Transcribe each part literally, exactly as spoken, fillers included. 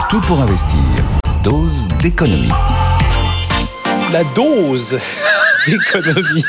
Tout pour investir. Dose d'économie. La dose d'économie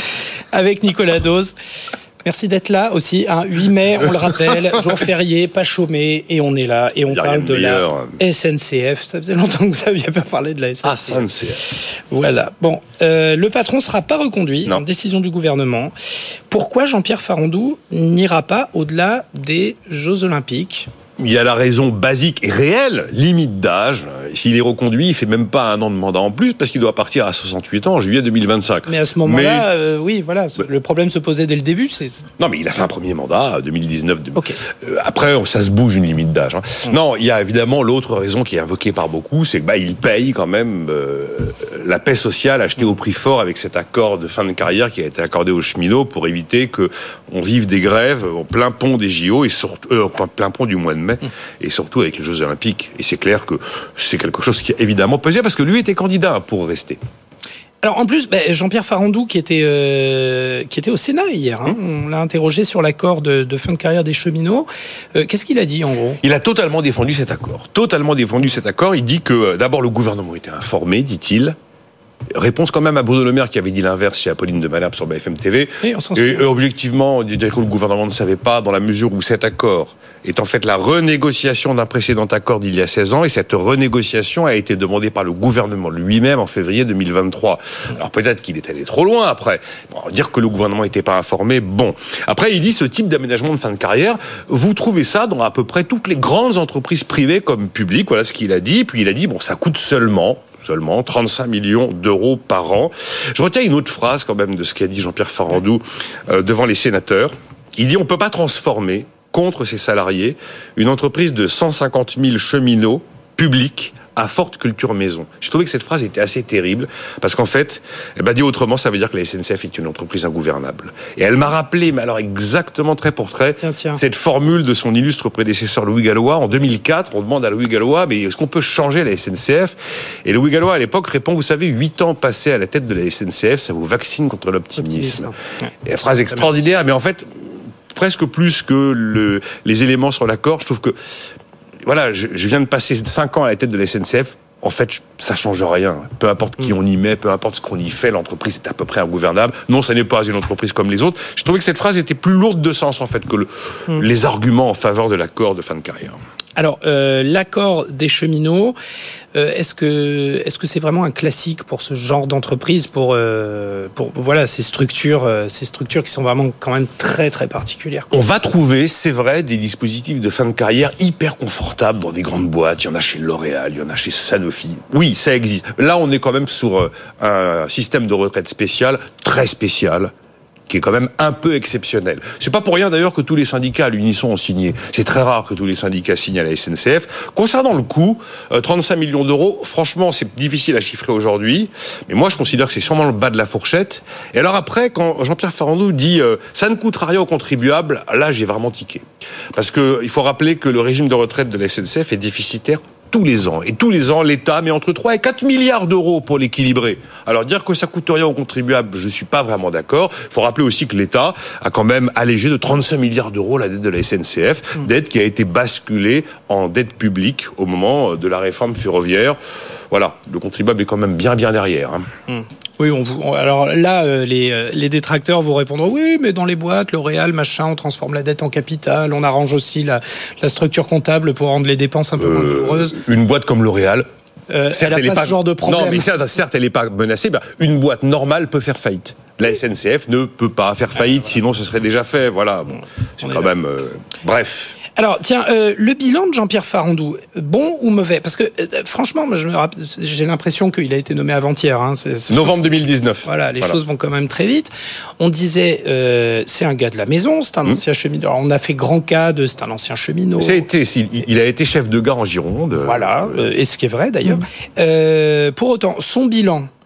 avec Nicolas Dose. Merci d'être là aussi. Hein. huit mai, on le rappelle, jour férié, pas chômé, et on est là. Et on parle de la S N C F. Ça faisait longtemps que vous n'aviez pas parlé de la S N C F. Ah, S N C F. Voilà. Bon, euh, le patron ne sera pas reconduit. Non. Décision du gouvernement. Pourquoi Jean-Pierre Farandou n'ira pas au-delà des Jeux Olympiques ? Il y a la raison basique et réelle, limite d'âge. S'il est reconduit, il fait même pas un an de mandat en plus parce qu'il doit partir à soixante-huit ans en juillet deux mille vingt-cinq. Mais à ce moment-là, mais... euh, oui, voilà, le problème se posait dès le début. C'est... Non, mais il a fait un premier mandat, deux mille dix-neuf. Okay. Euh, après, ça se bouge une limite d'âge. Hein. Mmh. Non, il y a évidemment l'autre raison qui est invoquée par beaucoup, c'est que bah, il paye quand même euh, la paix sociale achetée mmh. au prix fort avec cet accord de fin de carrière qui a été accordé aux cheminots pour éviter que on vive des grèves en plein pont des J O et surtout euh, en plein pont du mois de mai. Mmh. Et surtout avec les Jeux Olympiques. Et c'est clair que c'est quelque chose qui a évidemment pesé parce que lui était candidat pour rester. Alors en plus, bah, Jean-Pierre Farandou qui était, euh, qui était au Sénat hier, hein, mmh. on l'a interrogé sur l'accord de, de fin de carrière des cheminots. Euh, qu'est-ce qu'il a dit en gros ? Il a totalement défendu cet accord. Totalement défendu cet accord. Il dit que euh, d'abord le gouvernement était informé, dit-il. Réponse quand même à Bruno Le Maire qui avait dit l'inverse chez Apolline de Malherbe sur B F M T V. Et, on et euh, objectivement, on dirait que le gouvernement ne savait pas dans la mesure où cet accord est en fait la renégociation d'un précédent accord d'il y a seize ans et cette renégociation a été demandée par le gouvernement lui-même en février deux mille vingt-trois. Alors peut-être qu'il est allé trop loin après. Bon, dire que le gouvernement n'était pas informé, bon. Après, il dit ce type d'aménagement de fin de carrière, vous trouvez ça dans à peu près toutes les grandes entreprises privées comme publiques, voilà ce qu'il a dit. Puis il a dit, bon, ça coûte seulement... seulement trente-cinq millions d'euros par an. Je retiens une autre phrase quand même de ce qu'a dit Jean-Pierre Farandou euh, devant les sénateurs. Il dit on ne peut pas transformer contre ses salariés une entreprise de cent cinquante mille cheminots publics à forte culture maison. J'ai trouvé que cette phrase était assez terrible parce qu'en fait, eh ben, dit autrement, ça veut dire que la S N C F est une entreprise ingouvernable. Et elle m'a rappelé, mais alors exactement trait pour trait, tiens, tiens. cette formule de son illustre prédécesseur Louis Gallois en deux mille quatre. On demande à Louis Gallois, mais est-ce qu'on peut changer la S N C F ? Et Louis Gallois à l'époque répond, vous savez, huit ans passés à la tête de la S N C F, ça vous vaccine contre l'optimisme. Ouais. Et la phrase extraordinaire, mais en fait, presque plus que le, les éléments sur l'accord, je trouve que voilà, je, je viens de passer cinq ans à la tête de la S N C F. En fait, ça change rien. Peu importe qui on y met, peu importe ce qu'on y fait, l'entreprise est à peu près ingouvernable. Non, ça n'est pas une entreprise comme les autres. Je trouvais que cette phrase était plus lourde de sens, en fait, que le, mmh. les arguments en faveur de l'accord de fin de carrière. Alors, euh, l'accord des cheminots, euh, est-ce que est-ce que c'est vraiment un classique pour ce genre d'entreprise, pour euh, pour voilà ces structures, euh, ces structures qui sont vraiment quand même très très particulières. On va trouver, c'est vrai, des dispositifs de fin de carrière hyper confortables dans des grandes boîtes. Il y en a chez L'Oréal, il y en a chez Sanofi. Oui, ça existe. Là, on est quand même sur un système de retraite spécial, très spécial, qui est quand même un peu exceptionnel. C'est pas pour rien d'ailleurs que tous les syndicats à l'unisson ont signé. C'est très rare que tous les syndicats signent à la S N C F. Concernant le coût, euh, trente-cinq millions d'euros, franchement, c'est difficile à chiffrer aujourd'hui, mais moi je considère que c'est sûrement le bas de la fourchette. Et alors après, quand Jean-Pierre Farandou dit euh, ça ne coûtera rien aux contribuables, là j'ai vraiment tiqué. Parce que il faut rappeler que le régime de retraite de la S N C F est déficitaire tous les ans. Et tous les ans, l'État met entre trois et quatre milliards d'euros pour l'équilibrer. Alors, dire que ça coûte rien aux contribuables, je ne suis pas vraiment d'accord. Il faut rappeler aussi que l'État a quand même allégé de trente-cinq milliards d'euros la dette de la S N C F, mmh. dette qui a été basculée en dette publique au moment de la réforme ferroviaire. Voilà, le contribuable est quand même bien, bien derrière. Hein. Mmh. Oui, on vous, on, alors là, euh, les, euh, les détracteurs vous répondront oui, mais dans les boîtes, L'Oréal, machin, on transforme la dette en capital, on arrange aussi la, la structure comptable pour rendre les dépenses un peu euh, moins douloureuses. Une boîte comme L'Oréal, euh, certes, elle n'a pas, pas ce genre de problème. Non, mais certes, certes elle n'est pas menacée. Bah, une boîte normale peut faire faillite. La S N C F ne peut pas faire faillite, ah, voilà. Sinon ce serait déjà fait. Voilà, bon, c'est on quand même. Euh, bref. Alors, tiens, euh, le bilan de Jean-Pierre Farandou, bon ou mauvais ? Parce que, euh, franchement, moi, je me rappelle, j'ai l'impression qu'il a été nommé avant-hier. Hein. C'est, c'est novembre deux mille dix-neuf. Voilà, les voilà. choses vont quand même très vite. On disait, euh, c'est un gars de la maison, c'est un mmh. ancien cheminot. Alors, on a fait grand cas de c'est un ancien cheminot. Ça a été, il, il a été chef de gare en Gironde. Voilà, euh, et ce qui est vrai d'ailleurs. Mmh. Euh, pour autant, son bilan...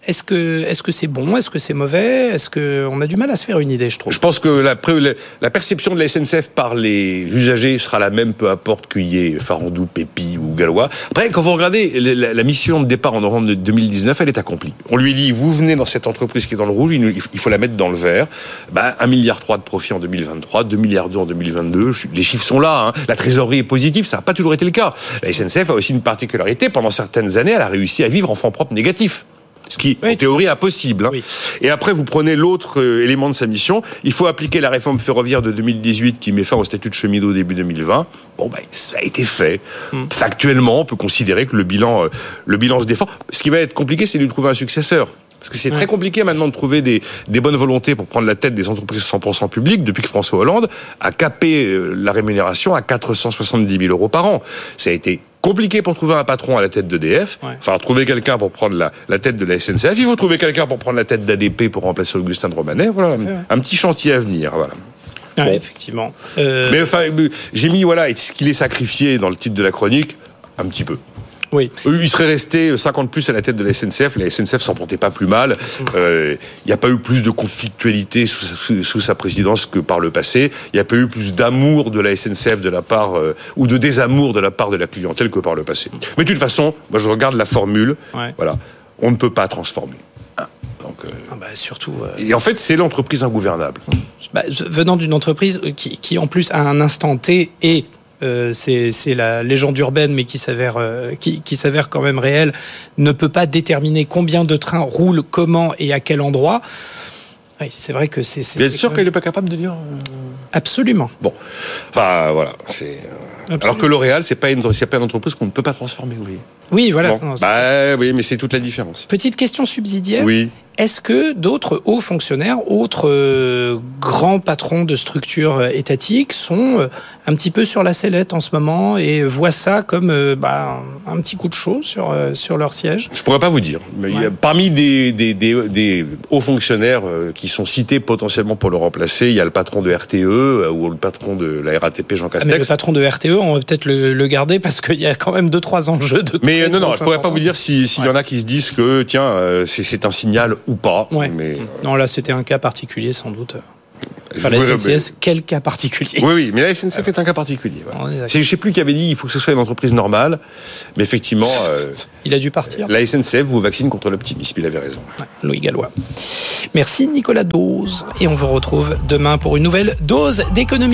Est-ce que, est-ce que c'est bon? Est-ce que c'est mauvais? Est-ce que on a du mal à se faire une idée, je trouve. Je pense que la, la perception de la S N C F par les usagers sera la même, peu importe qu'il y ait Farandou, Pépi ou Gallois. Après, quand vous regardez la, la mission de départ en novembre deux mille dix-neuf, elle est accomplie. On lui dit, vous venez dans cette entreprise qui est dans le rouge, il, il faut la mettre dans le vert. Bah, un virgule trois milliard de profit en deux mille vingt-trois, deux milliards d'euros en deux mille vingt-deux. Les chiffres sont là. Hein. La trésorerie est positive, ça n'a pas toujours été le cas. La S N C F a aussi une particularité. Pendant certaines années, elle a réussi à vivre en fonds propres négatifs. Ce qui, oui. en théorie, est impossible. Hein. Oui. Et après, vous prenez l'autre euh, élément de sa mission. Il faut appliquer la réforme ferroviaire de deux mille dix-huit qui met fin au statut de cheminot début deux mille vingt. Bon, ben, ça a été fait. Hum. Factuellement, on peut considérer que le bilan, euh, le bilan se défend. Ce qui va être compliqué, c'est de lui trouver un successeur. Parce que c'est ouais. très compliqué maintenant de trouver des, des bonnes volontés pour prendre la tête des entreprises cent pour cent publiques depuis que François Hollande a capé euh, la rémunération à quatre cent soixante-dix mille euros par an. Ça a été compliqué pour trouver un patron à la tête d'E D F. Ouais. Enfin, trouver quelqu'un pour prendre la, la tête de la S N C F. Il faut trouver quelqu'un pour prendre la tête d'A D P pour remplacer Augustin de Romanet. Voilà, ouais. un petit chantier à venir. Voilà. Ouais, bon. Effectivement. Euh... Mais enfin, j'ai mis voilà, est-ce qu'il est sacrifié dans le titre de la chronique? Un petit peu. Oui. Il serait resté cinquante plus à la tête de la S N C F. La S N C F s'en portait pas plus mal. Il euh, n'y a pas eu plus de conflictualité sous, sous, sous sa présidence que par le passé. Il n'y a pas eu plus d'amour de la S N C F de la part euh, ou de désamour de la part de la clientèle que par le passé. Mais de toute façon, moi je regarde la formule. Ouais. Voilà, on ne peut pas transformer. Donc, euh, ah bah surtout. Euh... Et en fait, c'est l'entreprise ingouvernable. Bah, venant d'une entreprise qui, qui en plus à un instant T est Euh, c'est, c'est la légende urbaine, mais qui s'avère, euh, qui, qui s'avère quand même réelle, ne peut pas déterminer combien de trains roulent, comment et à quel endroit. Oui, c'est vrai que c'est... c'est Vous êtes sûr même... qu'elle n'est pas capable de dire... Euh... Absolument. Bon, enfin voilà. C'est... Alors que L'Oréal, c'est pas une, c'est pas une entreprise qu'on ne peut pas transformer, oui. Oui, voilà. Bon. Non, bah, oui, mais c'est toute la différence. Petite question subsidiaire. Oui. Est-ce que d'autres hauts fonctionnaires, autres euh, grands patrons de structures euh, étatiques sont euh, un petit peu sur la sellette en ce moment et voient ça comme euh, bah, un, un petit coup de chaud sur, euh, sur leur siège? Je pourrais pas vous dire. Mais ouais. il y a, parmi des, des, des, des hauts fonctionnaires euh, qui sont cités potentiellement pour le remplacer, il y a le patron de R T E euh, ou le patron de la R A T P, Jean Castex. Ah, mais le patron de R T E, on va peut-être le, le garder parce qu'il y a quand même deux trois enjeux de. Mais euh, non, non, je pourrais pas vous dire si, s'il ouais. y en a qui se disent que tiens, euh, c'est, c'est un signal ou pas. Ouais. Mais... Non, là, c'était un cas particulier, sans doute. Enfin, la S N C F, mais... quel cas particulier? Oui, oui, mais la S N C F est un cas particulier. Voilà. C'est, je ne sais plus qui avait dit il faut que ce soit une entreprise normale, mais effectivement... Euh, il a dû partir. La S N C F vous vaccine contre l'optimisme, il avait raison. Ouais, Louis Gallois. Merci Nicolas Dose. Et on vous retrouve demain pour une nouvelle dose d'économie.